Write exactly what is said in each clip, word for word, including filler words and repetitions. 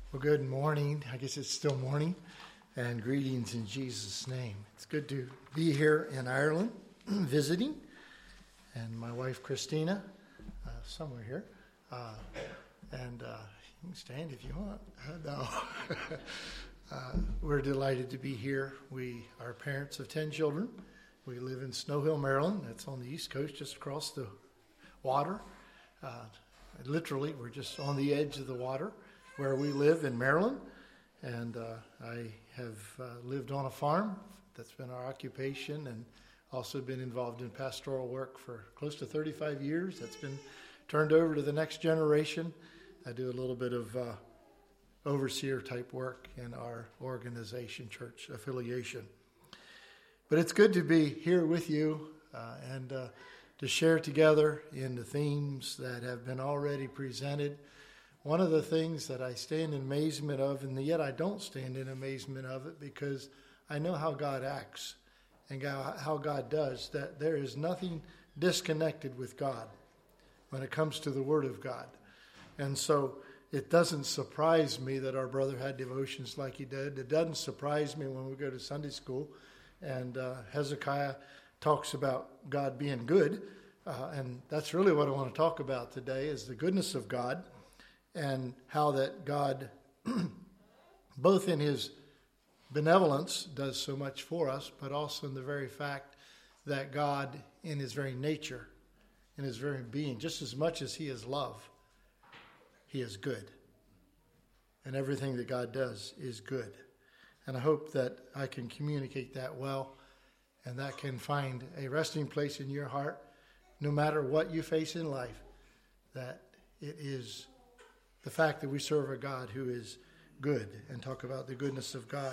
Well, good morning. I guess it's still morning. And greetings in Jesus' name. It's good to be here in Ireland visiting. And my wife, Christina, uh, somewhere here. Uh, and uh, you can stand if you want. Uh, no. uh, we're delighted to be here. We are parents of ten children. We live in Snow Hill, Maryland. That's on the East Coast, just across the water. Uh, literally, we're just on the edge of the water where we live in Maryland, and uh, I have uh, lived on a farm. That's been our occupation, and also been involved in pastoral work for close to thirty-five years. That's been turned over to the next generation. I do a little bit of uh, overseer type work in our organization, church affiliation. But it's good to be here with you uh, and uh, to share together in the themes that have been already presented. One of the things that I stand in amazement of, and yet I don't stand in amazement of it, because I know how God acts and how God does, that there is nothing disconnected with God when it comes to the Word of God. And so it doesn't surprise me that our brother had devotions like he did. It doesn't surprise me when we go to Sunday school and uh, Hezekiah talks about God being good. Uh, and that's really what I want to talk about today, is the goodness of God. And how that God, both in his benevolence, does so much for us, but also in the very fact that God, in his very nature, in his very being, just as much as he is love, he is good. And everything that God does is good. And I hope that I can communicate that well, and that can find a resting place in your heart, no matter what you face in life, that it is the fact that we serve a God who is good, and talk about the goodness of God.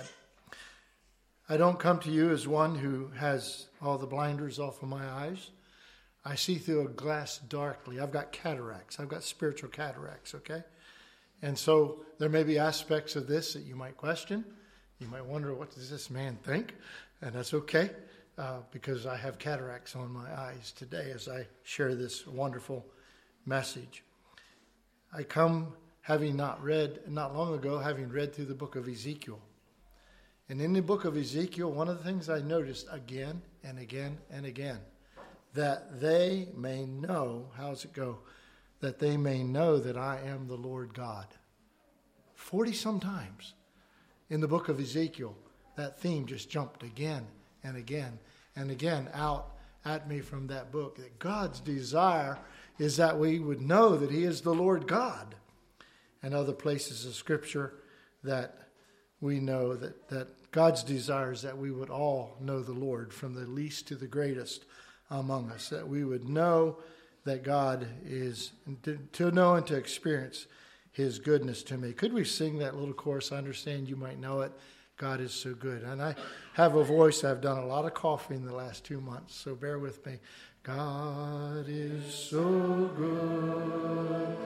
I don't come to you as one who has all the blinders off of my eyes. I see through a glass darkly. I've got cataracts. I've got spiritual cataracts, okay? And so there may be aspects of this that you might question. You might wonder, what does this man think? And that's okay, uh, because I have cataracts on my eyes today as I share this wonderful message. I come having not read, not long ago, having read through the book of Ezekiel. And in the book of Ezekiel, one of the things I noticed again and again and again, that they may know, how's it go? That they may know that I am the Lord God. Forty some times in the book of Ezekiel, that theme just jumped again and again and again out at me from that book. That God's desire is that we would know that he is the Lord God. And other places of Scripture that we know that, that God's desire is that we would all know the Lord, from the least to the greatest among us. That we would know that God is, to, to know and to experience his goodness to me. Could we sing that little chorus? I understand you might know it. God is so good. And I have a voice. I've done a lot of coughing the last two months, so bear with me. God is so good.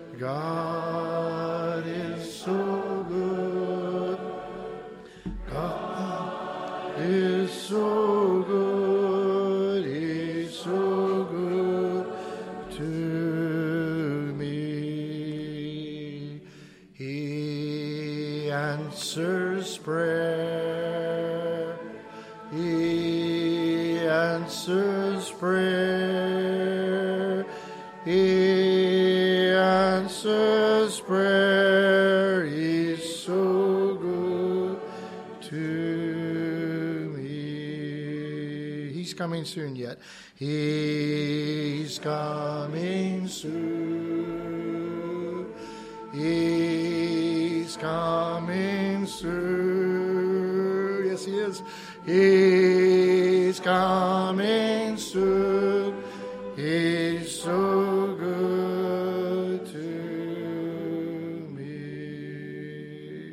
God is so good. God is so good. He's so good to me. He answers prayer. He answers prayer. He answers prayer. He's so good to me. He's coming soon yet. He's coming soon. He's coming soon. Yes, he is. He's coming soon. He's so good to me.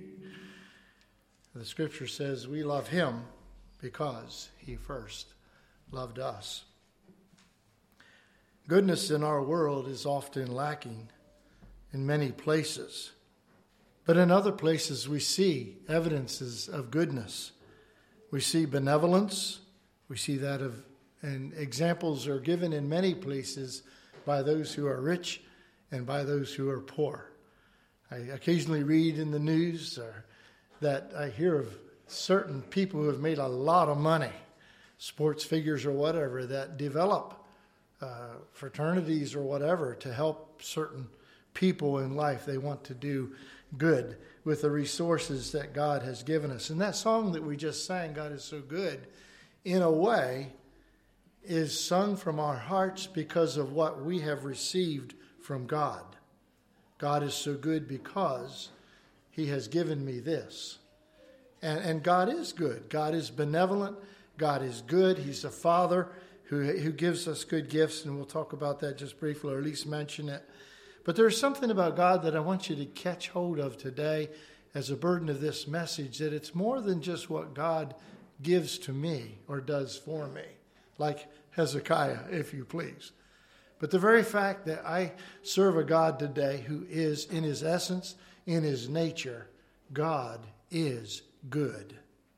The Scripture says we love him because he first loved us. Goodness in our world is often lacking in many places. But in other places we see evidences of goodness. We see benevolence. We see that of, and examples are given in many places by those who are rich and by those who are poor. I occasionally read in the news or that I hear of certain people who have made a lot of money, sports figures or whatever, that develop uh, fraternities or whatever to help certain people in life. They want to do good with the resources that God has given us. And that song that we just sang, God is so good, in a way, is sung from our hearts because of what we have received from God. God is so good because he has given me this. And, and God is good. God is benevolent. God is good. He's a Father who, who gives us good gifts, and we'll talk about that just briefly, or at least mention it. But there's something about God that I want you to catch hold of today as a burden of this message, that it's more than just what God gives to me or does for me, like Hezekiah, if you please. But the very fact that I serve a God today who is, in his essence, in his nature, God is good.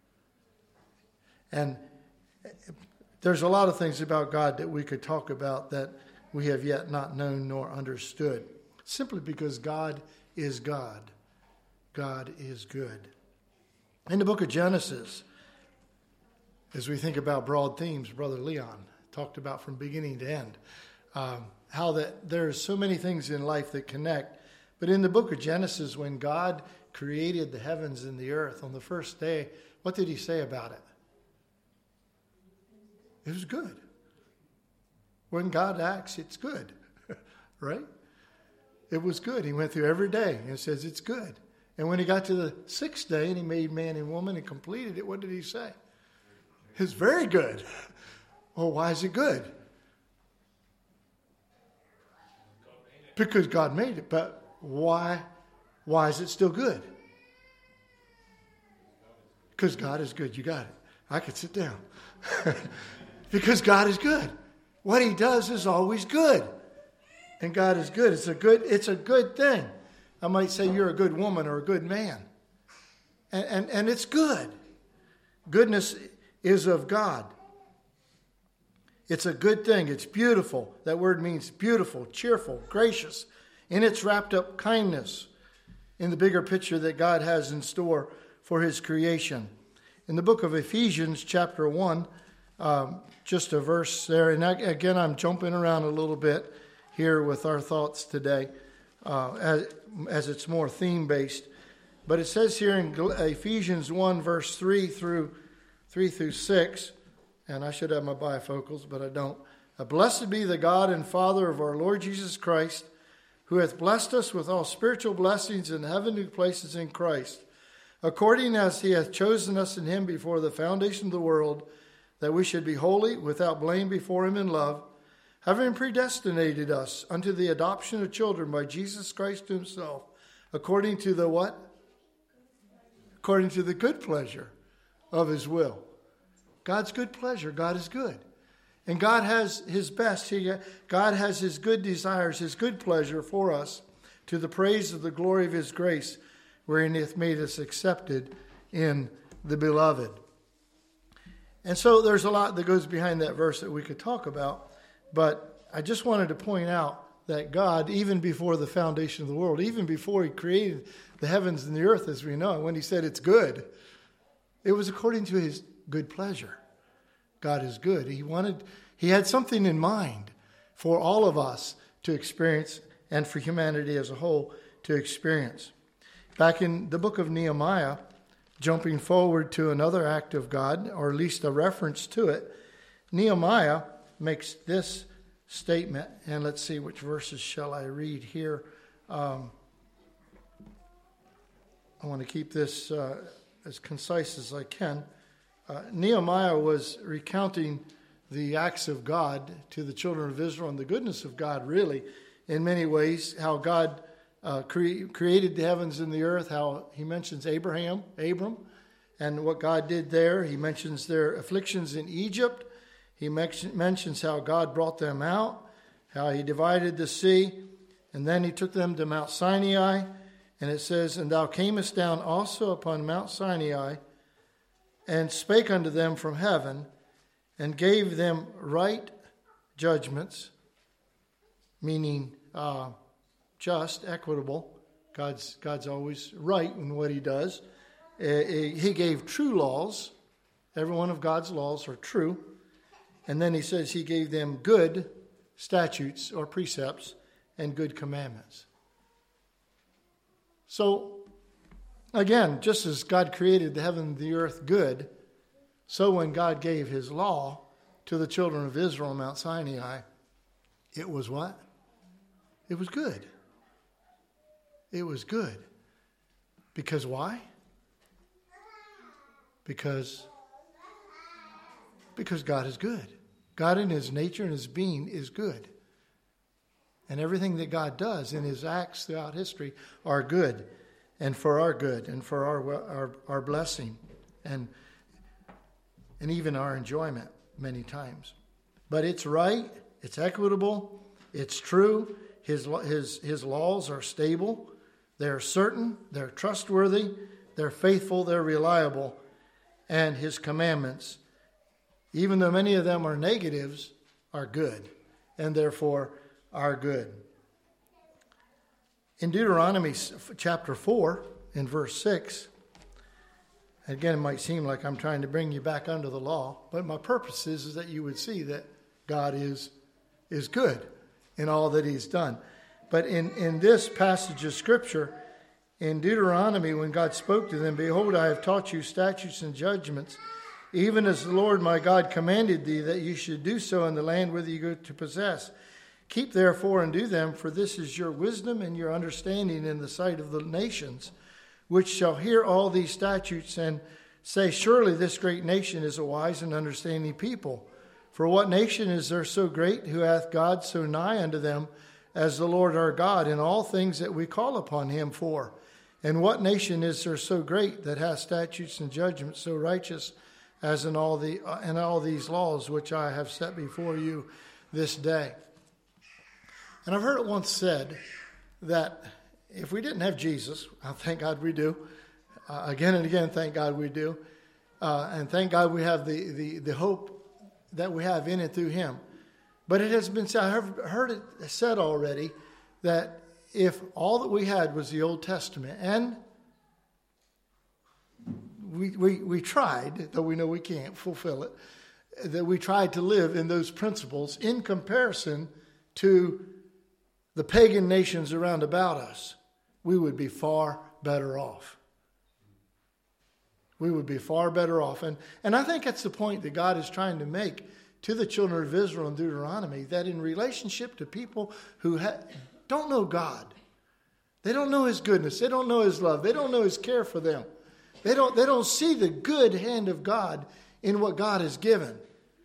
And there's a lot of things about God that we could talk about that we have yet not known nor understood, simply because God is God. God is good. In the book of Genesis, as we think about broad themes, Brother Leon talked about from beginning to end, um, how that there's so many things in life that connect. But in the book of Genesis, when God created the heavens and the earth on the first day, what did he say about it? It was good. When God acts, it's good, right? It was good. He went through every day and says it's good. And when he got to the sixth day and he made man and woman and completed it, what did he say? It's very good. Well, why is it good? Because God made it. But why, why is it still good? Because God is good. You got it. I could sit down. Because God is good. What he does is always good. And God is good. It's a good, it's a good thing. I might say you're a good woman or a good man. And, and, and it's good. Goodness is of God. It's a good thing. It's beautiful. That word means beautiful, cheerful, gracious. And it's wrapped up kindness in the bigger picture that God has in store for his creation. In the book of Ephesians, chapter one, um, just a verse there. And again, I'm jumping around a little bit here with our thoughts today, uh, as, as it's more theme-based. But it says here in Ephesians one, verse three through three through six, and I should have my bifocals, but I don't. Blessed be the God and Father of our Lord Jesus Christ, who hath blessed us with all spiritual blessings in heavenly places in Christ, according as he hath chosen us in him before the foundation of the world, that we should be holy, without blame before him in love, having predestinated us unto the adoption of children by Jesus Christ himself, according to the what? According to the good pleasure of his will. God's good pleasure. God is good. And God has his best. He, God has his good desires, his good pleasure for us, to the praise of the glory of his grace, wherein he hath made us accepted in the beloved. And so there's a lot that goes behind that verse that we could talk about. But I just wanted to point out that God, even before the foundation of the world, even before he created the heavens and the earth as we know, when he said it's good, it was according to his good pleasure. God is good. He wanted, he had something in mind for all of us to experience and for humanity as a whole to experience. Back in the book of Nehemiah, jumping forward to another act of God, or at least a reference to it, Nehemiah makes this statement, and let's see, which verses shall I read here. Um, I want to keep this uh, as concise as I can. Uh, Nehemiah was recounting the acts of God to the children of Israel and the goodness of God, really, in many ways, how God uh, cre- created the heavens and the earth, how he mentions Abraham, Abram, and what God did there. He mentions their afflictions in Egypt. He mentions how God brought them out, how he divided the sea, and then he took them to Mount Sinai. And it says, and thou camest down also upon Mount Sinai, and spake unto them from heaven, and gave them right judgments, meaning uh, just, equitable, God's, God's always right in what he does. Uh, he gave true laws. Every one of God's laws are true. And then he says he gave them good statutes or precepts and good commandments. So, again, just as God created the heaven and the earth good, so when God gave his law to the children of Israel on Mount Sinai, it was what? It was good. It was good. Because why? Because, because God is good. God in his nature and his being is good. And everything that God does in his acts throughout history are good, and for our good, and for our our, our blessing, and, and even our enjoyment many times. But it's right, it's equitable, it's true. His, his, his laws are stable, they're certain, they're trustworthy, they're faithful, they're reliable. And his commandments, even though many of them are negatives, are good, and therefore are good. In Deuteronomy chapter four, in verse six, again, it might seem like I'm trying to bring you back under the law, but my purpose is, is that you would see that God is, is good in all that he's done. But in, in this passage of Scripture, in Deuteronomy, when God spoke to them, behold, I have taught you statutes and judgments, even as the Lord my God commanded thee, that you should do so in the land whither you go to possess. Keep therefore and do them, for this is your wisdom and your understanding in the sight of the nations, which shall hear all these statutes and say, surely this great nation is a wise and understanding people. For what nation is there so great, who hath God so nigh unto them, as the Lord our God, in all things that we call upon him for? And what nation is there so great, that hath statutes and judgments so righteous, as in all the uh, in all these laws which I have set before you this day? And I've heard it once said that if we didn't have Jesus, uh, thank God we do, uh, again and again, thank God we do, uh, and thank God we have the, the, the hope that we have in and through him. But it has been said, I've heard it said already, that if all that we had was the Old Testament, and we, we, we tried, though we know we can't fulfill it, that we tried to live in those principles in comparison to the pagan nations around about us, we would be far better off. We would be far better off. And, and I think that's the point that God is trying to make to the children of Israel in Deuteronomy, that in relationship to people who ha- don't know God, they don't know his goodness, they don't know his love, they don't know his care for them. They don't, they don't see the good hand of God in what God has given.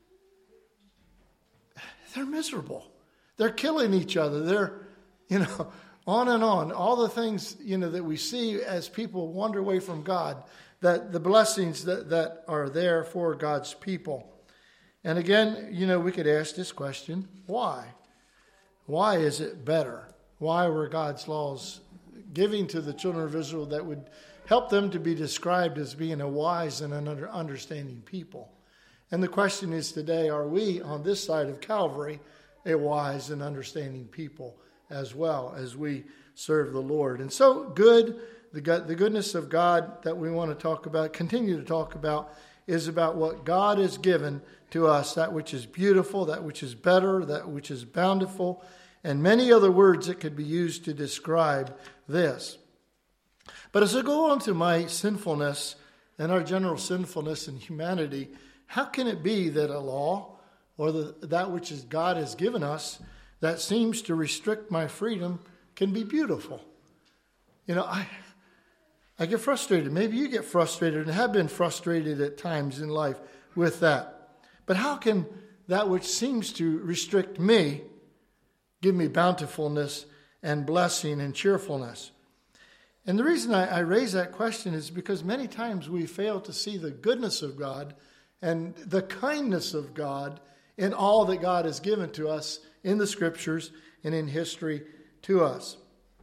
They're miserable. They're killing each other. They're, you know, on and on. All the things, you know, that we see as people wander away from God, that the blessings that, that are there for God's people. And again, you know, we could ask this question, why? Why is it better? Why were God's laws giving to the children of Israel that would help them to be described as being a wise and an understanding people? And the question is today, are we on this side of Calvary a wise and understanding people as well as we serve the Lord? And so good, the, the goodness of God that we want to talk about, continue to talk about, is about what God has given to us, that which is beautiful, that which is better, that which is bountiful, and many other words that could be used to describe this. But as I go on to my sinfulness and our general sinfulness and humanity, how can it be that a law or the, that which is God has given us that seems to restrict my freedom can be beautiful? You know, I I get frustrated. Maybe you get frustrated and have been frustrated at times in life with that. But how can that which seems to restrict me give me bountifulness and blessing and cheerfulness? And the reason I, I raise that question is because many times we fail to see the goodness of God and the kindness of God in all that God has given to us in the Scriptures and in history to us.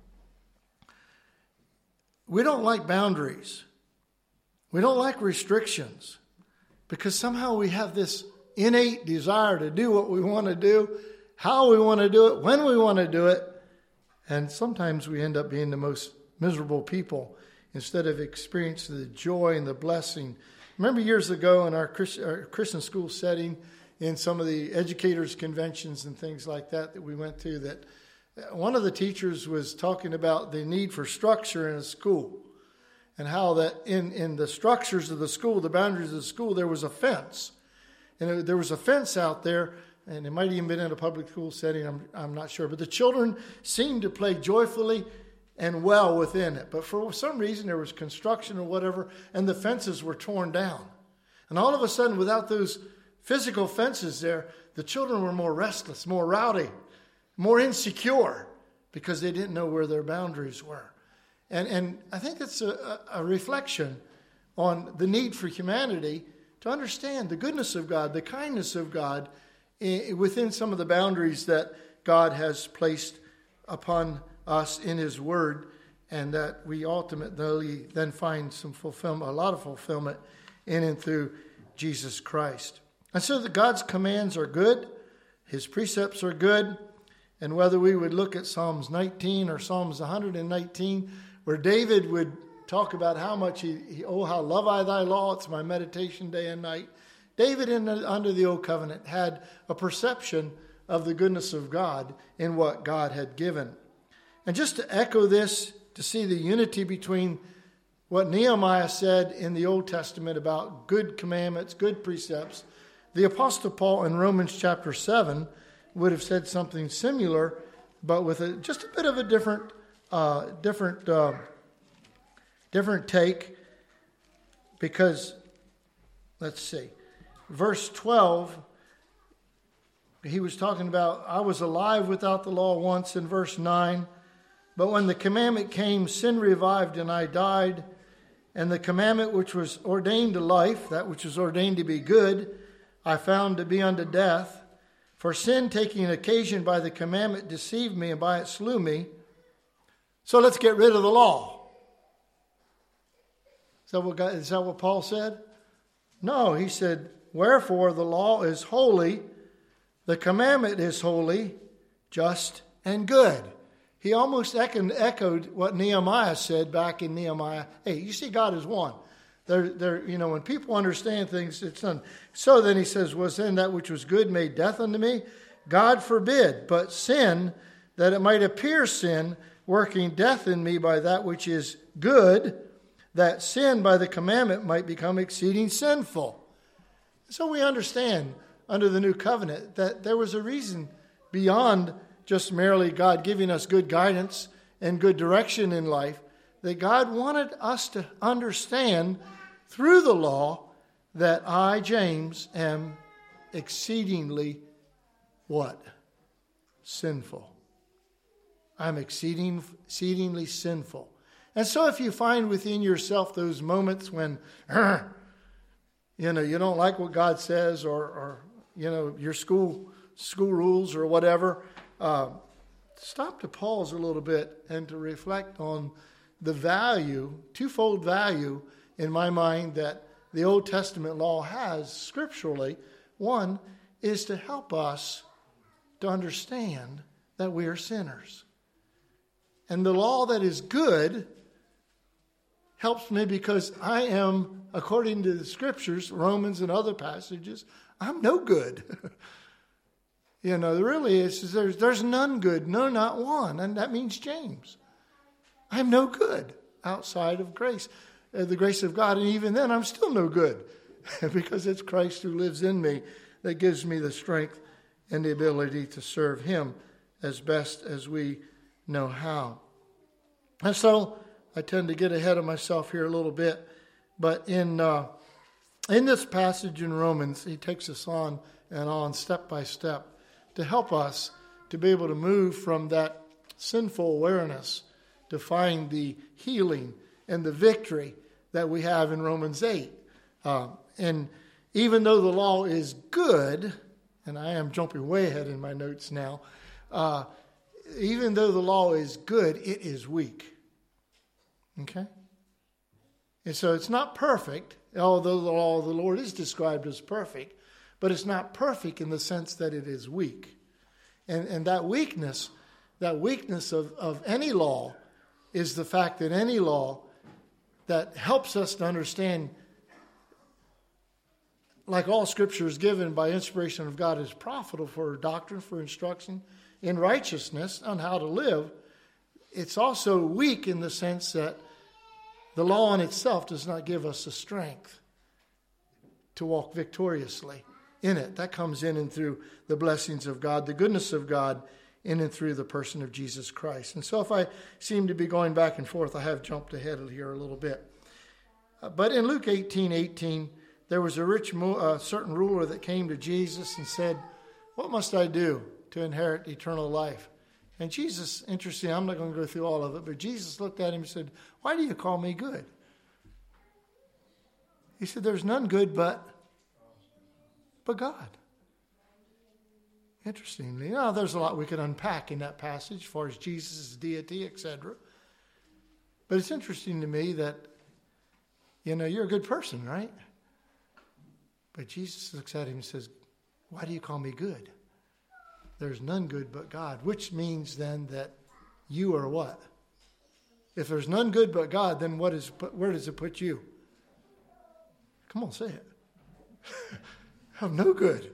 We don't like boundaries. We don't like restrictions because somehow we have this innate desire to do what we want to do, how we want to do it, when we want to do it, and sometimes we end up being the most miserable people instead of experiencing the joy and the blessing. Remember years ago in our, Christ, our Christian school setting, in some of the educators' conventions and things like that that we went to, that one of the teachers was talking about the need for structure in a school, and how that in, in the structures of the school, the boundaries of the school, there was a fence. And it, there was a fence out there, and it might even been in a public school setting, I'm, I'm not sure. But the children seemed to play joyfully and well within it. But for some reason, there was construction or whatever, and the fences were torn down. And all of a sudden, without those physical fences there, the children were more restless, more rowdy, more insecure, because they didn't know where their boundaries were. And and I think it's a, a reflection on the need for humanity to understand the goodness of God, the kindness of God in, within some of the boundaries that God has placed upon us in His Word, and that we ultimately then find some fulfillment, a lot of fulfillment in and through Jesus Christ. And so that God's commands are good, His precepts are good, and whether we would look at Psalms nineteen or Psalms one hundred nineteen, where David would talk about how much he, he oh, how love I thy law, it's my meditation day and night. David in the, under the old covenant had a perception of the goodness of God in what God had given. And just to echo this, to see the unity between what Nehemiah said in the Old Testament about good commandments, good precepts, the Apostle Paul in Romans chapter seven would have said something similar, but with a, just a bit of a different, uh, different, uh, different take. Because, let's see, verse twelve, he was talking about, I was alive without the law once in verse nine. But when the commandment came, sin revived and I died. And the commandment which was ordained to life, that which was ordained to be good, I found to be unto death. For sin, taking occasion by the commandment, deceived me, and by it slew me. So let's get rid of the law. Is that what, God, is that what Paul said? No, he said, wherefore the law is holy, the commandment is holy, just, and good. He almost echoed what Nehemiah said back in Nehemiah eight. You see, God is one. They're, they're, you know, when people understand things, it's done. So then he says, was then that which was good made death unto me? God forbid, but sin, that it might appear sin, working death in me by that which is good, that sin by the commandment might become exceeding sinful. So we understand under the new covenant that there was a reason beyond just merely God giving us good guidance and good direction in life, that God wanted us to understand through the law that I, James, am exceedingly what? Sinful. I'm exceeding, exceedingly sinful. And so if you find within yourself those moments when, you know, you don't like what God says, or, or you know, your school school rules or whatever, uh, stop to pause a little bit and to reflect on the value, twofold value in my mind that the Old Testament law has scripturally. One is to help us to understand that we are sinners. And the law that is good helps me because I am, according to the scriptures, Romans and other passages, I'm no good. You know, really, it's, there's, there's none good, no, not one. And that means James. I'm no good outside of grace, uh, the grace of God. And even then, I'm still no good because it's Christ who lives in me that gives me the strength and the ability to serve Him as best as we know how. And so I tend to get ahead of myself here a little bit. But in uh, in this passage in Romans, he takes us on and on step by step to help us to be able to move from that sinful awareness to find the healing and the victory that we have in Romans eight. Uh, and even though the law is good, and I am jumping way ahead in my notes now, uh, even though the law is good, it is weak. Okay? And so it's not perfect, although the law of the Lord is described as perfect, but it's not perfect in the sense that it is weak. And and that weakness, that weakness of, of any law is the fact that any law that helps us to understand, like all Scripture is given by inspiration of God, is profitable for doctrine, for instruction in righteousness on how to live. It's also weak in the sense that the law in itself does not give us the strength to walk victoriously in it. That comes in and through the blessings of God, the goodness of God, in and through the person of Jesus Christ. And so if I seem to be going back and forth, I have jumped ahead here a little bit. Uh, but in Luke eighteen eighteen, there was a rich, uh, certain ruler that came to Jesus and said, "What must I do to inherit eternal life?" And Jesus, interesting, I'm not going to go through all of it, but Jesus looked at him and said, "Why do you call me good?" He said, "There's none good but, but God." Interestingly, you know, there's a lot we could unpack in that passage as far as Jesus' deity, et cetera. But it's interesting to me that, you know, you're a good person, right? But Jesus looks at him and says, "Why do you call me good? There's none good but God," which means then that you are what? If there's none good but God, then what is? Where does it put you? Come on, say it. I'm no good.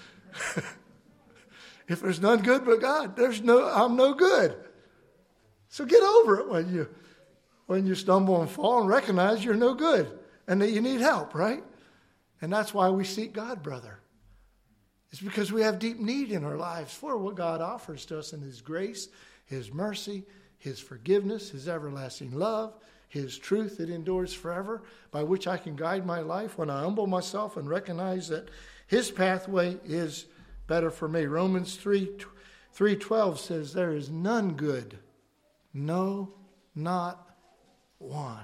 If there's none good but God, there's no. I'm no good. So get over it when you when you stumble and fall and recognize you're no good and that you need help, right? And that's why we seek God, brother. It's because we have deep need in our lives for what God offers to us in His grace, His mercy, His forgiveness, His everlasting love, His truth that endures forever, by which I can guide my life when I humble myself and recognize that His pathway is better for me. Romans three twelve says, "There is none good, no, not one."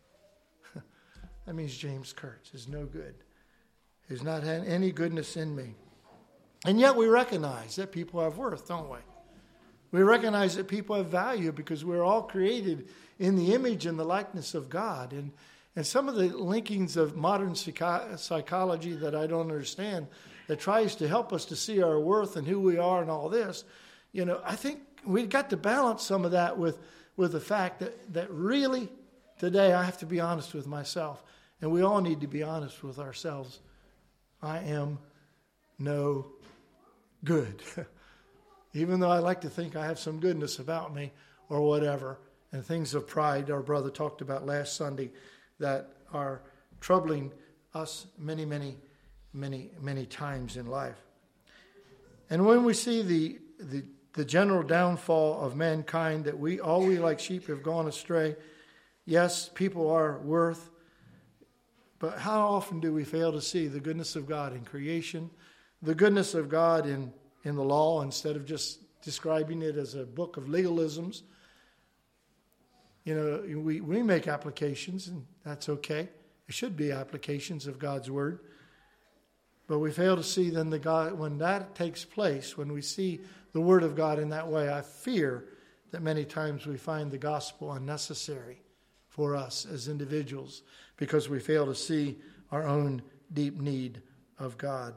That means James Kurtz is no good. He's not had any goodness in me. And yet we recognize that people have worth, don't we? We recognize that people have value because we're all created in the image and the likeness of God. And, and some of the linkings of modern psycho- psychology that I don't understand, that tries to help us to see our worth and who we are and all this, you know, I think we've got to balance some of that with, with the fact that, that really today I have to be honest with myself. And we all need to be honest with ourselves. I am no good. Even though I like to think I have some goodness about me or whatever, and things of pride our brother talked about last Sunday that are troubling us many, many, many, many times in life. And when we see the, the, the general downfall of mankind, that we all we like sheep have gone astray, yes, people are worth, but how often do we fail to see the goodness of God in creation, the goodness of God in, in the law, instead of just describing it as a book of legalisms? You know, we, we make applications, and that's okay. It should be applications of God's word. But we fail to see then the God, when that takes place, when we see the word of God in that way, I fear that many times we find the gospel unnecessary for us as individuals because we fail to see our own deep need of God.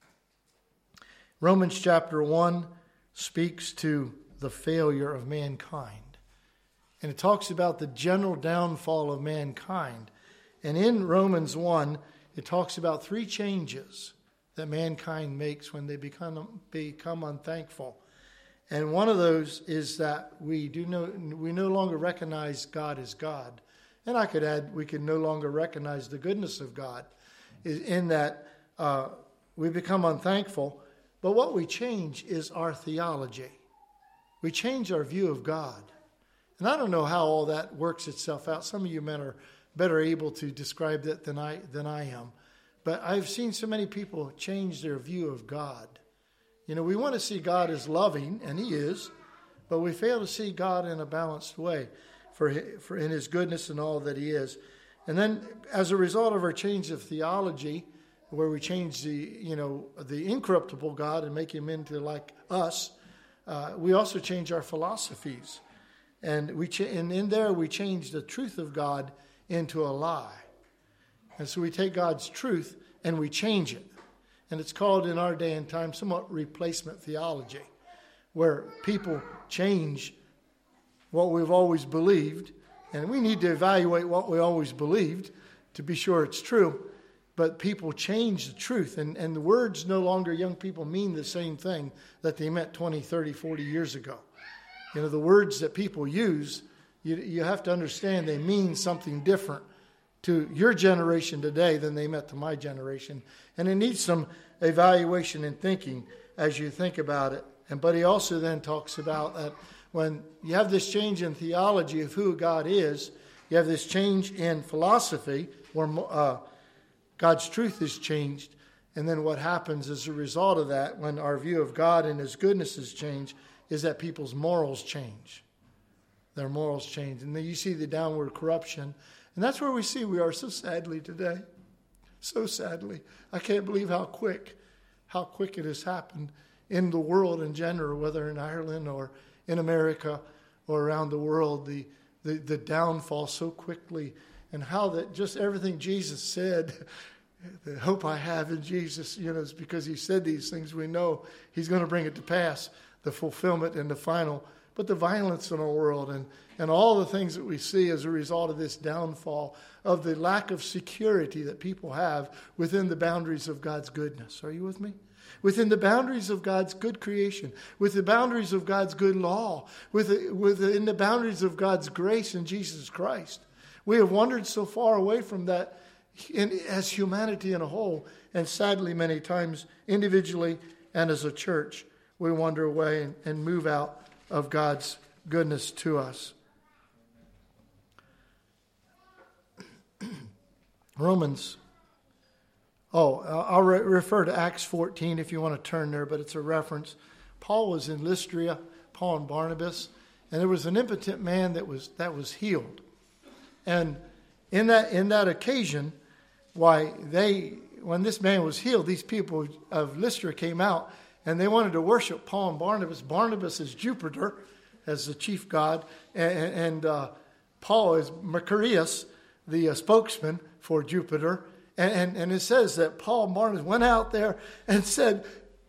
Romans chapter one speaks to the failure of mankind. And it talks about the general downfall of mankind. And in Romans one, it talks about three changes that mankind makes when they become become unthankful. And one of those is that we do no we no longer recognize God as God. And I could add, we can no longer recognize the goodness of God, in that uh, we become unthankful. But what we change is our theology. We change our view of God. And I don't know how all that works itself out. Some of you men are better able to describe that than I than I am. But I've seen so many people change their view of God. You know, we want to see God as loving, and He is, but we fail to see God in a balanced way for, for in His goodness and all that He is. And then as a result of our change of theology, where we change the, you know, the incorruptible God and make Him into like us, uh, we also change our philosophies. And we ch- and in there we change the truth of God into a lie. And so we take God's truth and we change it. And it's called in our day and time somewhat replacement theology, where people change what we've always believed. And we need to evaluate what we always believed to be sure it's true. But people change the truth. And, and the words no longer, young people, mean the same thing that they meant twenty, thirty, forty years ago. You know, the words that people use, you, you have to understand they mean something different to your generation today than they meant to my generation. And it needs some evaluation and thinking as you think about it. And but he also then talks about that when you have this change in theology of who God is, you have this change in philosophy where uh, God's truth is changed. And then what happens as a result of that, when our view of God and his goodness is changed, is that people's morals change. Their morals change. And then you see the downward corruption. And that's where we see we are so sadly today. So sadly. I can't believe how quick, how quick it has happened in the world in general, whether in Ireland or in America or around the world, the, the, the downfall so quickly. And how that just everything Jesus said, the hope I have in Jesus, you know, is because he said these things. We know he's going to bring it to pass, the fulfillment and the final. But the violence in our world and, and all the things that we see as a result of this downfall, of the lack of security that people have within the boundaries of God's goodness. Are you with me? Within the boundaries of God's good creation, with the boundaries of God's good law, within, within the boundaries of God's grace in Jesus Christ. We have wandered so far away from that in, as humanity in a whole, and sadly many times individually and as a church, we wander away and, and move out of God's goodness to us. Romans, oh, I'll re- refer to Acts fourteen if you want to turn there, but it's a reference. Paul was in Lystra, Paul and Barnabas, and there was an impotent man that was that was healed. And in that in that occasion, why they when this man was healed, these people of Lystra came out and they wanted to worship Paul and Barnabas. Barnabas is Jupiter as the chief god, and, and uh, Paul is Mercurius, the uh, spokesman for Jupiter. And, and, and it says that Paul and Barnabas went out there and said,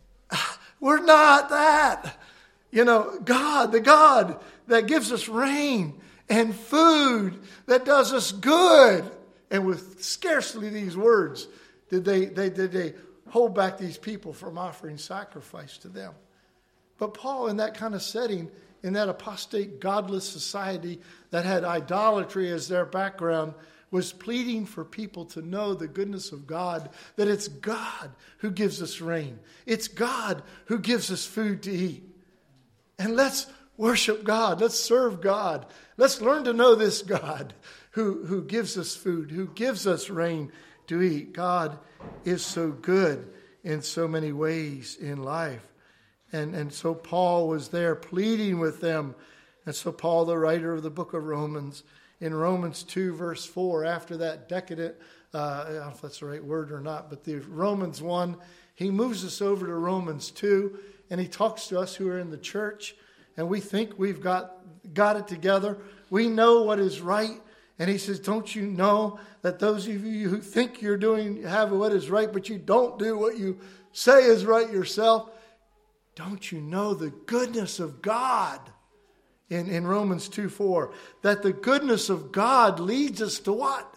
"We're not that. You know, God, the God that gives us rain and food, that does us good." And with scarcely these words did they, they, did they hold back these people from offering sacrifice to them. But Paul, in that kind of setting, in that apostate, godless society that had idolatry as their background, was pleading for people to know the goodness of God, that it's God who gives us rain. It's God who gives us food to eat. And let's worship God. Let's serve God. Let's learn to know this God who, who gives us food, who gives us rain to eat. God is so good in so many ways in life. And, and so Paul was there pleading with them. And so Paul, the writer of the book of Romans, in Romans two, verse four, after that decadent, uh, I don't know if that's the right word or not, but the Romans one, he moves us over to Romans two, and he talks to us who are in the church, and we think we've got, got it together. We know what is right. And he says, don't you know that those of you who think you're doing, have what is right, but you don't do what you say is right yourself, don't you know the goodness of God? In, in Romans two four, that the goodness of God leads us to what?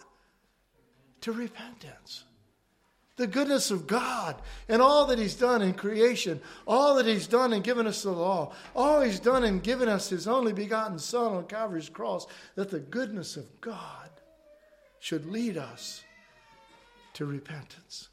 To repentance. The goodness of God and all that he's done in creation, all that he's done in giving us the law, all he's done in giving us his only begotten Son on Calvary's cross, that the goodness of God should lead us to repentance.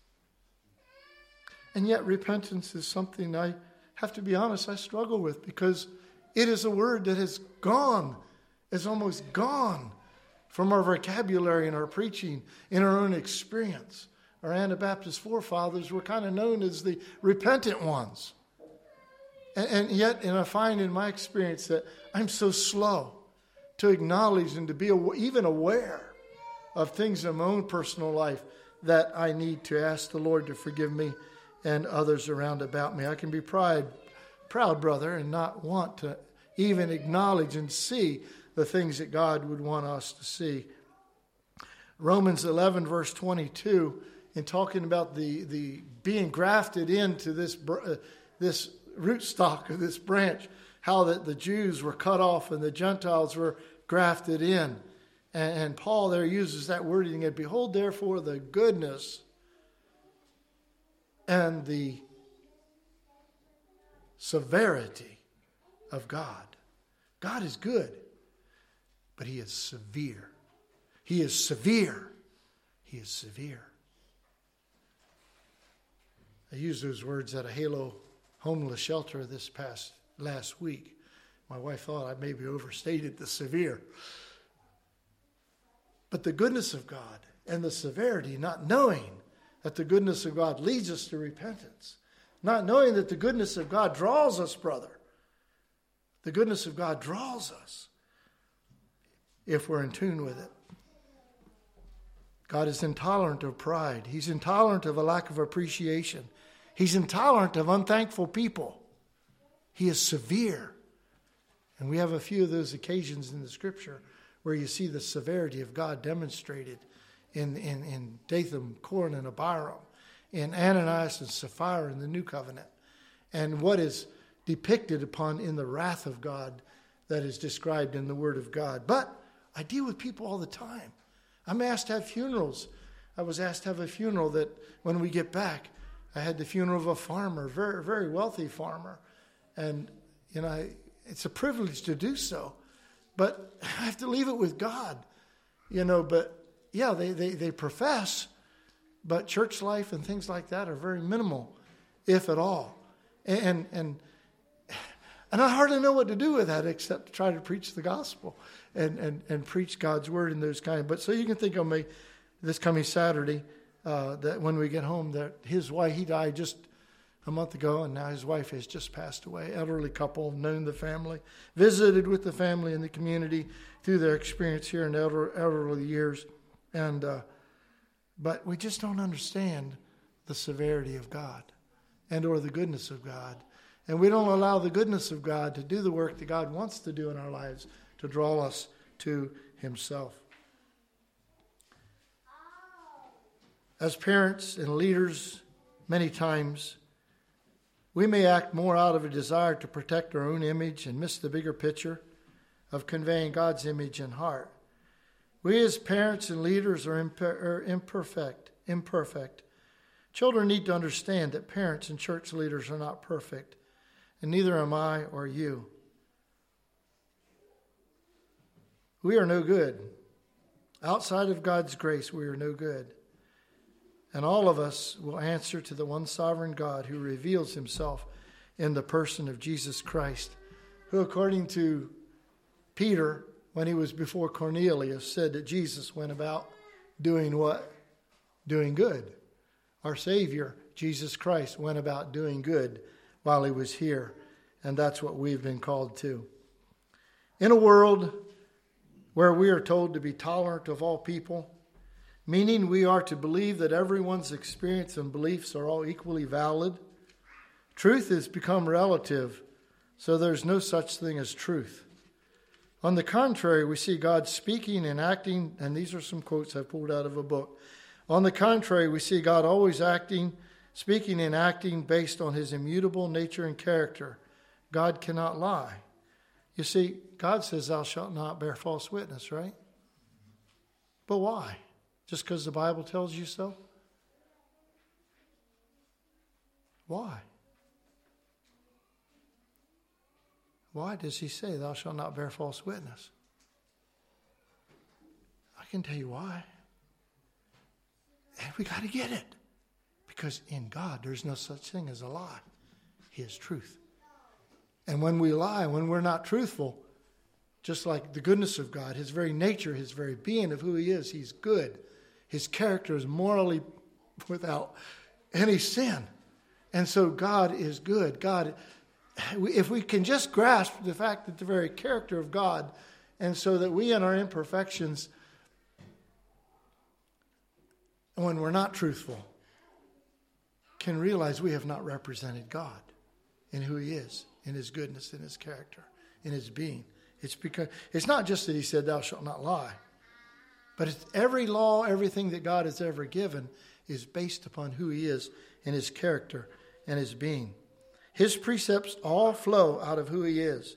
And yet repentance is something I have to be honest, I struggle with, because it is a word that has gone, is almost gone from our vocabulary and our preaching in our own experience. Our Anabaptist forefathers were kind of known as the repentant ones. And, and yet, and I find in my experience that I'm so slow to acknowledge and to be even aware of things in my own personal life that I need to ask the Lord to forgive me and others around about me. I can be pride, proud, brother, and not want to even acknowledge and see the things that God would want us to see. Romans eleven, verse twenty-two, in talking about the, the being grafted into this uh, this rootstock of this branch, how that the Jews were cut off and the Gentiles were grafted in. And, and Paul there uses that wording, and behold, therefore, the goodness and the severity of God. God is good, but he is severe. He is severe. He is severe. I used those words at a Halo homeless shelter this past last week. My wife thought I maybe overstated the severe. But the goodness of God and the severity, not knowing that the goodness of God leads us to repentance, not knowing that the goodness of God draws us, brother. The goodness of God draws us if we're in tune with it. God is intolerant of pride. He's intolerant of a lack of appreciation. He's intolerant of unthankful people. He is severe. And we have a few of those occasions in the Scripture where you see the severity of God demonstrated in, in, in Dathan, Korah, and Abiram, in Ananias and Sapphira in the New Covenant, and what is depicted upon in the wrath of God that is described in the Word of God. But I deal with people all the time. I'm asked to have funerals. I was asked to have a funeral that when we get back, I had the funeral of a farmer, very, very wealthy farmer. And, you know, I, it's a privilege to do so. But I have to leave it with God, you know. But, yeah, they, they, they profess, but church life and things like that are very minimal, if at all. And, and, and I hardly know what to do with that except to try to preach the gospel and, and, and preach God's word in those kind. But so you can think of me this coming Saturday, uh, that when we get home, that his wife, he died just a month ago, and now his wife has just passed away. Elderly couple, known the family, visited with the family and the community through their experience here in elder, elderly years. And uh, but we just don't understand the severity of God and or the goodness of God. And we don't allow the goodness of God to do the work that God wants to do in our lives, to draw us to himself. As parents and leaders, many times, we may act more out of a desire to protect our own image and miss the bigger picture of conveying God's image and heart. We as parents and leaders are imperfect, imperfect. Children need to understand that parents and church leaders are not perfect, and neither am I or you. We are no good. Outside of God's grace, we are no good. And all of us will answer to the one sovereign God who reveals himself in the person of Jesus Christ, who, according to Peter, when he was before Cornelius, said that Jesus went about doing what? Doing good. Our Savior, Jesus Christ, went about doing good while he was here. And that's what we've been called to. In a world where we are told to be tolerant of all people, meaning we are to believe that everyone's experience and beliefs are all equally valid, truth has become relative, so there's no such thing as truth. On the contrary, we see God speaking and acting, and these are some quotes I pulled out of a book. On the contrary, we see God always acting, speaking and acting based on his immutable nature and character. God cannot lie. You see, God says, thou shalt not bear false witness, right? But why? Just because the Bible tells you so? Why? Why does he say, thou shalt not bear false witness? I can tell you why. And we got to get it. Because in God, there's no such thing as a lie. He is truth. And when we lie, when we're not truthful, just like the goodness of God, his very nature, his very being of who he is, he's good. His character is morally without any sin. And so God is good. God, if we can just grasp the fact that the very character of God, and so that we in our imperfections, when we're not truthful, can realize we have not represented God in who he is, in his goodness, in his character, in his being. It's because it's not just that he said, thou shalt not lie. But it's every law, everything that God has ever given is based upon who he is and his character and his being. His precepts all flow out of who he is.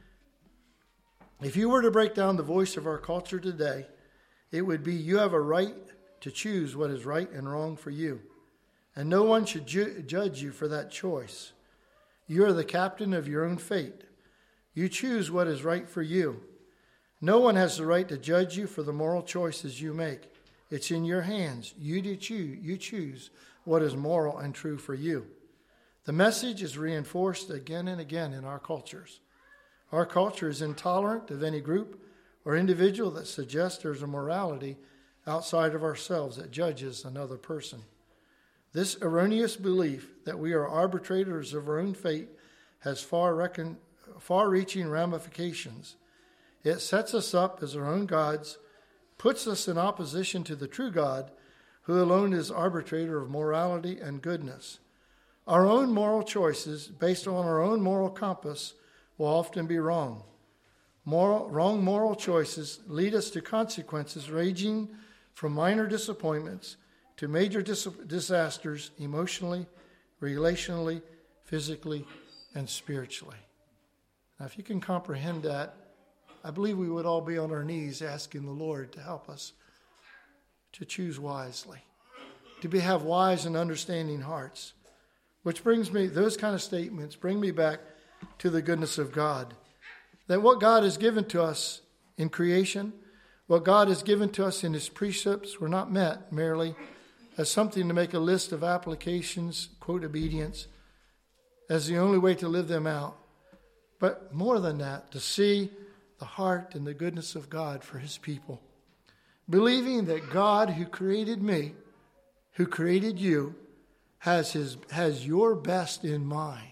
If you were to break down the voice of our culture today, it would be, you have a right to choose what is right and wrong for you. And no one should ju- judge you for that choice. You are the captain of your own fate. You choose what is right for you. No one has the right to judge you for the moral choices you make. It's in your hands. You do choose. You choose what is moral and true for you. The message is reinforced again and again in our cultures. Our culture is intolerant of any group or individual that suggests there's a morality outside of ourselves that judges another person. This erroneous belief that we are arbitrators of our own fate has far reckon, far-reaching ramifications. It sets us up as our own gods, puts us in opposition to the true God, who alone is arbitrator of morality and goodness. Our own moral choices, based on our own moral compass, will often be wrong. Moral, wrong moral choices lead us to consequences ranging from minor disappointments to major dis- disasters emotionally, relationally, physically, and spiritually. Now, if you can comprehend that, I believe we would all be on our knees asking the Lord to help us to choose wisely, to be, have wise and understanding hearts. Which brings me, those kind of statements bring me back to the goodness of God. That what God has given to us in creation, what God has given to us in his precepts, were not meant merely as something to make a list of applications, quote, obedience, as the only way to live them out. But more than that, to see the heart and the goodness of God for his people. Believing that God, who created me, who created you, has his has your best in mind.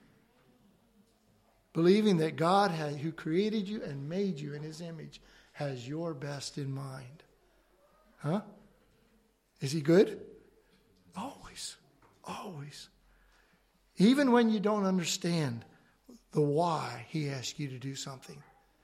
Believing that God, has, who created you and made you in his image, has your best in mind. Huh? Is he good? Always. Always. Even when you don't understand the why he asks you to do something.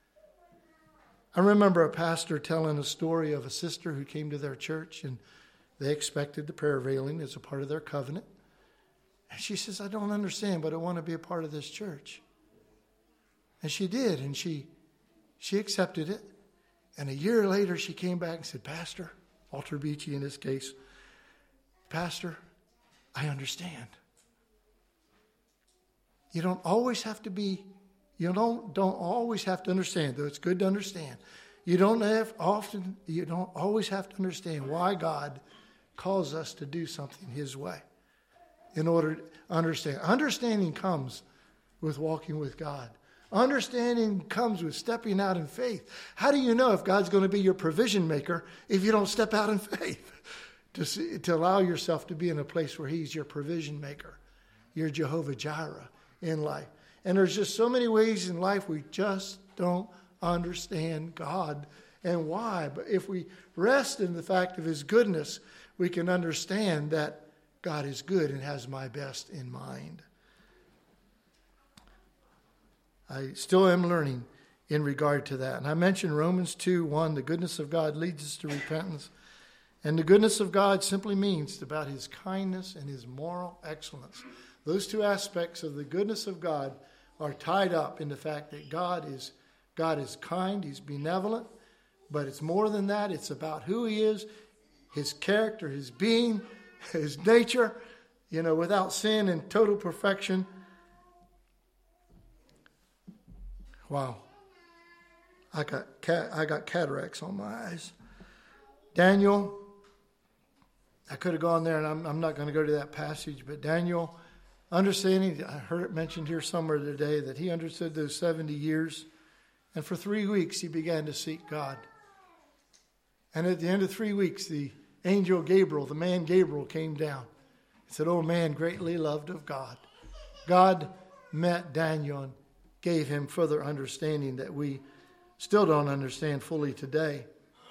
I remember a pastor telling a story of a sister who came to their church, and they expected the prayer veiling as a part of their covenant. And she says, I don't understand, but I want to be a part of this church. And she did, and she she accepted it. And a year later, she came back and said, Pastor, Walter Beachy in this case, Pastor, I understand. You don't always have to be, you don't don't always have to understand, though it's good to understand. You don't have often, you don't always have to understand why God calls us to do something his way in order to understand. Understanding comes with walking with God. Understanding comes with stepping out in faith. How do you know if God's going to be your provision maker if you don't step out in faith? To see, to allow yourself to be in a place where he's your provision maker. You're Jehovah Jireh in life. And there's just so many ways in life we just don't understand God and why. But if we rest in the fact of his goodness, we can understand that God is good and has my best in mind. I still am learning in regard to that. And I mentioned Romans two one, the goodness of God leads us to repentance. And the goodness of God simply means about his kindness and his moral excellence. Those two aspects of the goodness of God are tied up in the fact that God is God is kind, he's benevolent, but it's more than that. It's about who he is, his character, his being, his nature, you know, without sin and total perfection. Wow. I got cat, I got cataracts on my eyes. Daniel, I could have gone there, and I'm, I'm not going to go to that passage, but Daniel, understanding, I heard it mentioned here somewhere today, that he understood those seventy years, and for three weeks he began to seek God. And at the end of three weeks, the angel Gabriel, the man Gabriel, came down and said, "Oh man, greatly loved of God." God met Daniel and gave him further understanding that we still don't understand fully today.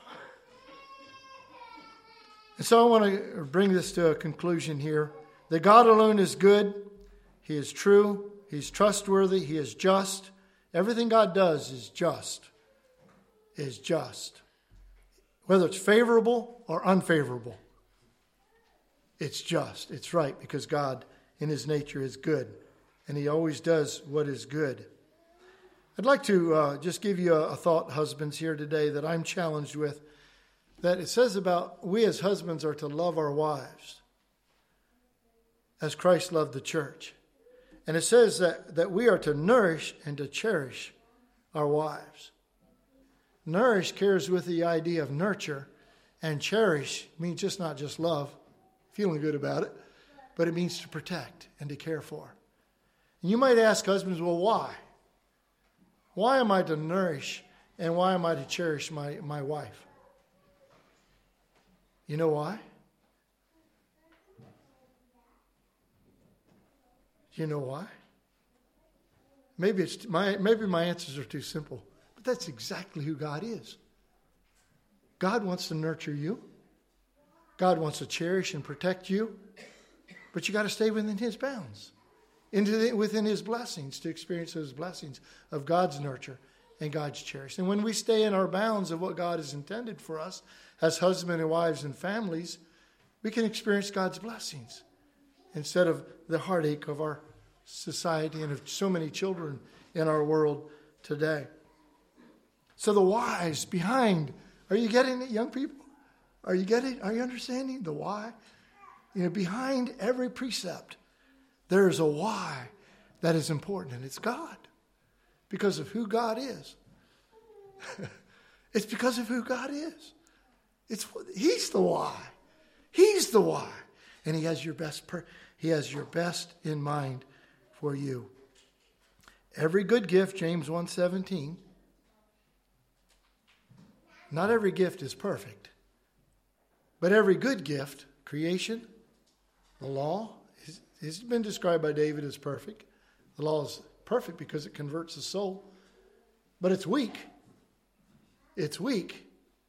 And so I want to bring this to a conclusion here. That God alone is good. He is true. He's trustworthy. He is just. Everything God does is just. Is just. Whether it's favorable or unfavorable. It's just. It's right because God in his nature is good and he always does what is good. I'd like to uh, just give you a, a thought, husbands, here today that I'm challenged with, that it says about we as husbands are to love our wives as Christ loved the church. And it says that, that we are to nourish and to cherish our wives. Nourish carries with the idea of nurture, and cherish means just not just love, feeling good about it, but it means to protect and to care for. And you might ask husbands, well, why? Why am I to nourish and why am I to cherish my, my wife? You know why? You know why? Maybe it's my maybe my answers are too simple, but that's exactly who God is. God wants to nurture you. God wants to cherish and protect you, but you got to stay within His bounds, into the, within His blessings to experience those blessings of God's nurture and God's cherish. And when we stay in our bounds of what God has intended for us as husbands and wives and families, we can experience God's blessings instead of the heartache of our society and of so many children in our world today. So the whys behind, are you getting it, young people? Are you getting, are you understanding the why? You know, behind every precept, there is a why that is important, and it's God. Because of who God is. It's because of who God is. It's He's the why. He's the why. And He has your best per, He has your best in mind for you. Every good gift, James one seventeen. Not every gift is perfect. But every good gift, creation, the law, has been described by David as perfect. The law is perfect because it converts the soul. But it's weak. It's weak.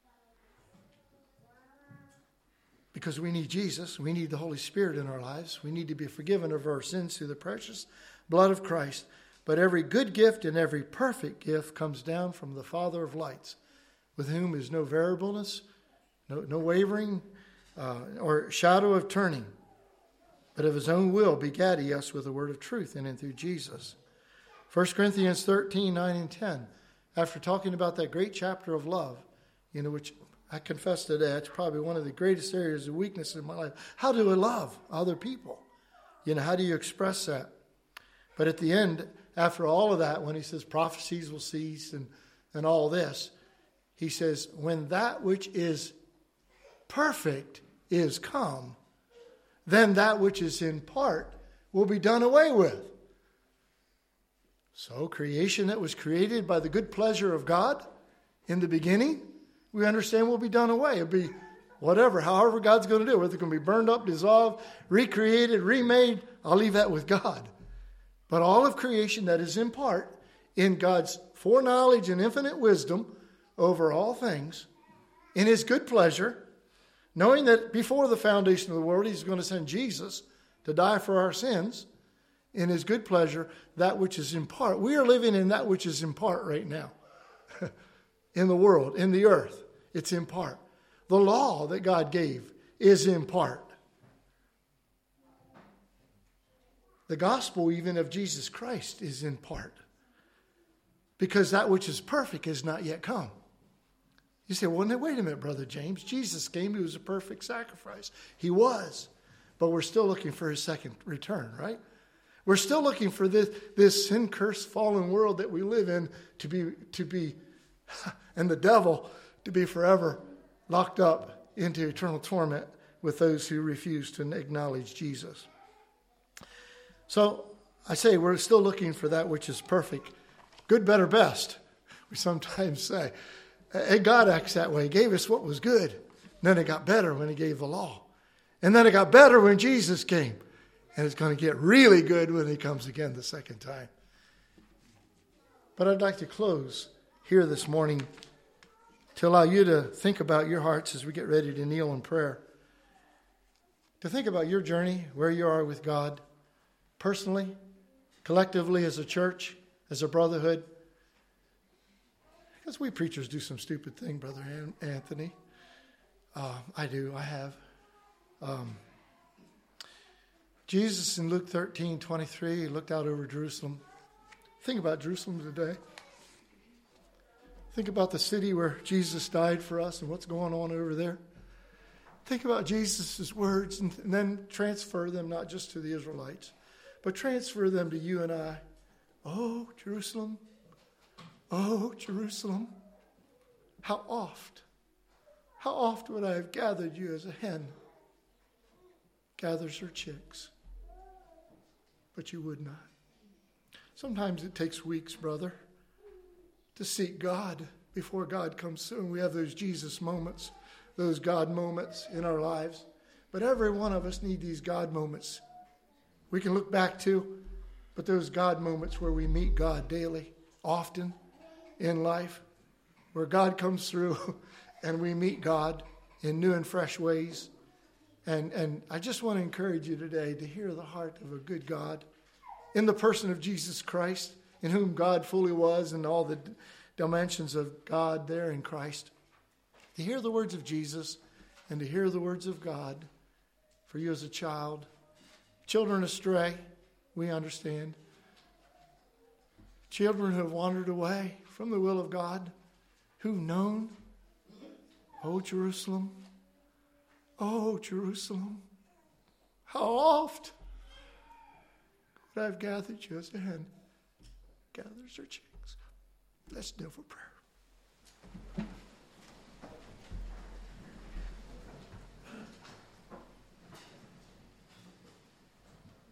Because we need Jesus. We need the Holy Spirit in our lives. We need to be forgiven of our sins through the precious blood of Christ. But every good gift and every perfect gift comes down from the Father of lights, with whom is no variableness, no, no wavering, uh, or shadow of turning. But of His own will begat He us with the word of truth in and through Jesus. First Corinthians thirteen, nine and ten. After talking about that great chapter of love, you know, which I confess today, it's probably one of the greatest areas of weakness in my life. How do I love other people? You know, how do you express that? But at the end, after all of that, when he says prophecies will cease and, and all this, he says, when that which is perfect is come, then that which is in part will be done away with. So creation that was created by the good pleasure of God in the beginning, we understand will be done away. It'll be whatever, however God's going to do it. Whether it's going to be burned up, dissolved, recreated, remade, I'll leave that with God. But all of creation that is in part, in God's foreknowledge and infinite wisdom over all things, in His good pleasure, knowing that before the foundation of the world, He's going to send Jesus to die for our sins, in His good pleasure, that which is in part. We are living in that which is in part right now. In the world, in the earth, it's in part. The law that God gave is in part. The gospel even of Jesus Christ is in part. Because that which is perfect has not yet come. You say, well, wait a minute, Brother James. Jesus came, He was a perfect sacrifice. He was. But we're still looking for His second return, right? We're still looking for this, this sin-cursed, fallen world that we live in to be, to be, and the devil to be forever locked up into eternal torment with those who refuse to acknowledge Jesus. So I say we're still looking for that which is perfect. Good, better, best, we sometimes say. And God acts that way. He gave us what was good. And then it got better when He gave the law. And then it got better when Jesus came. And it's going to get really good when He comes again the second time. But I'd like to close here this morning to allow you to think about your hearts as we get ready to kneel in prayer. To think about your journey, where you are with God, personally, collectively as a church, as a brotherhood. Because we preachers do some stupid thing, Brother Anthony. Uh, I do, I have. Um, Jesus in Luke thirteen twenty-three, he looked out over Jerusalem. Think about Jerusalem today. Think about the city where Jesus died for us and what's going on over there. Think about Jesus' words and, and then transfer them not just to the Israelites, but transfer them to you and I. Oh, Jerusalem. Oh, Jerusalem. How oft, how oft would I have gathered you as a hen gathers her chicks, but you would not. Sometimes it takes weeks, brother, to seek God before God comes soon. We have those Jesus moments, those God moments in our lives. But every one of us need these God moments. We can look back to, but those God moments where we meet God daily, often in life, where God comes through and we meet God in new and fresh ways. And, and I just want to encourage you today to hear the heart of a good God in the person of Jesus Christ, in whom God fully was and all the dimensions of God there in Christ. To hear the words of Jesus and to hear the words of God for you as a child. Children astray, we understand. Children who have wandered away from the will of God, who've known, oh Jerusalem, oh Jerusalem, how oft would I have gathered you as a hen gathers her chicks. Let's kneel for prayer.